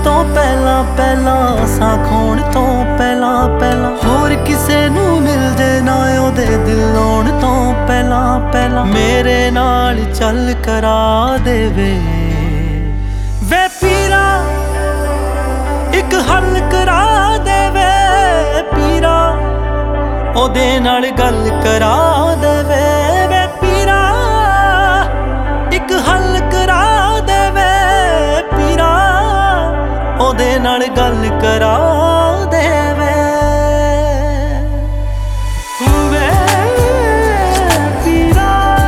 ਤੋਂ ਪਹਿਲਾਂ ਪਹਿਲਾਂ, ਸਾਹ ਖੋਣ ਤੋਂ ਪਹਿਲਾਂ ਪਹਿਲਾਂ, ਹੋਰ ਕਿਸੇ ਨੂੰ ਮਿਲ ਜੇ ਨਾ ਉਹਦੇ ਦਿਲ ਲਾਉਣ ਤੋਂ ਪਹਿਲਾਂ ਪਹਿਲਾਂ, ਮੇਰੇ ਨਾਲ ਚੱਲ ਕਰਾ ਦੇਵੇ ਵੇ ਪੀਰਾ, ਇੱਕ ਹੱਲ ਕਰਾ ਦੇਵੇ ਪੀਰਾ, ਉਹਦੇ ਨਾਲ ਗੱਲ ਕਰਾ ਦੇਵੇ ਵੇ ਪੀਰਾ, ਇੱਕ ਹੱਲ ਕਰਾ ਦੇਵੇ ਪੀਰਾ, ਉਹਦੇ ਨਾਲ ਗੱਲ ਕਰਾ ਦੇਵੇ ਵੇ ਪੀਰਾ।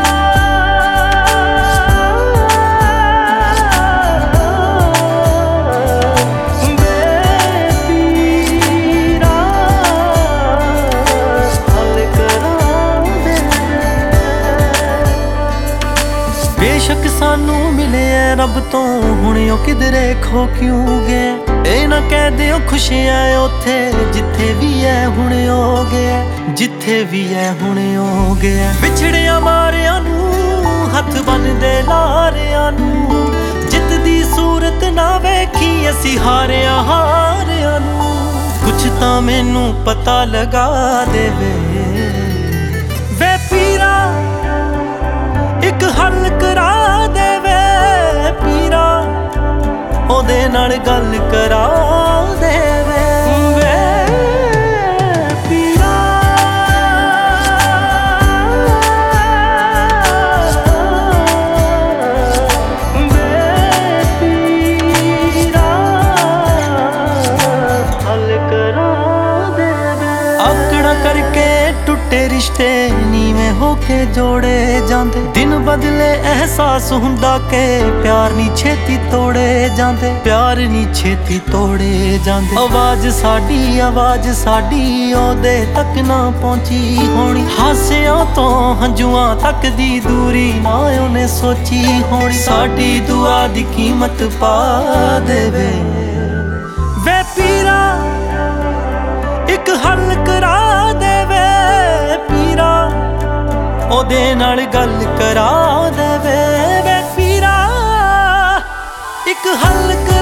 ਬੇਸ਼ੱਕ ਸਾਨੂੰ ਮਿਲਿਆ ਰੱਬ ਤੋਂ, ਹੁਣ ਉਹ ਕਿਧਰੇ ਖੋ ਕਿਉਂ ਗਿਆ, ਇਹ ਨਾ ਕਹਿ ਦਿਓ ਖੁਸ਼ੀਆਂ ਉੱਥੇ ਜਿੱਥੇ ਵੀ ਹੈ ਹੁਣ ਹੋ ਗਿਆ, ਜਿੱਥੇ ਵੀ ਹੈ ਹੁਣ ਹੋ ਗਿਆ। ਵਿਛੜਿਆ ਮਾਰਿਆਂ ਨੂੰ ਹੱਥ ਬੰਨਦੇ ਲਾਰਿਆਂ ਨੂੰ, ਜਿੱਤ ਦੀ ਸੂਰਤ ਨਾ ਵੇਖੀ ਅਸੀਂ ਹਾਰਿਆਂ ਹਾਰਿਆਂ ਨੂੰ, ਕੁਛ ਤਾਂ ਮੈਨੂੰ ਪਤਾ ਲਗਾ ਦੇਵੇ ਵੇ ਪੀਰਾ, ਇੱਕ ਹੱਲ ਕਰਾ ਦੇਵੇ ਪੀਰਾ, ਉਹਦੇ ਨਾਲ ਗੱਲ ਕਰਾ ਦੇਵੇ ਵੇ ਪੀਰਾ। ਵੇ ਪੀਰਾ, ਹੱਲ ਕਰਾ ਦੇਵੇ। ਆਕੜਾ ਕਰਕੇ ਟੁੱਟੇ ਰਿਸ਼ਤੇ ਨੀਵੇਂ ਹੋ ਕੇ ਜੋੜੇ ਜਾਂਦੇ, ਦਿਨ ਬਦਲੇ ਅਹਿਸਾਸ ਹੁੰਦਾ ਕਿ ਪਿਆਰ ਨੀ ਛੇਤੀ ਤੋੜੇ ਜਾਂਦੇ, ਪਿਆਰ ਨੀ ਛੇਤੀ ਤੋੜੇ ਜਾਂਦੇ। ਆਵਾਜ਼ ਸਾਡੀ ਉਹਦੇ ਤੱਕ ਨਾ ਪਹੁੰਚੀ ਹੋਣੀ, ਹਾਸਿਆਂ ਤੋਂ ਹੰਝੂਆਂ ਤੱਕ ਦੀ ਦੂਰੀ ਨਾ ਉਹਨੇ ਸੋਚੀ ਹੋਣੀ, ਸਾਡੀ ਦੁਆ ਦੀ ਕੀਮਤ ਪਾ ਦੇਵੇ ਵੇ ਪੀਰਾ, ਇੱਕ ਹੱਲ ਕਰਾ ਦੇਵੇ ਪੀਰਾ, ਉਹਦੇ ਨਾਲ ਗੱਲ ਕਰਾ ਦੇਵੇ ਵੇ ਪੀਰਾ, ਇੱਕ ਹੱਲ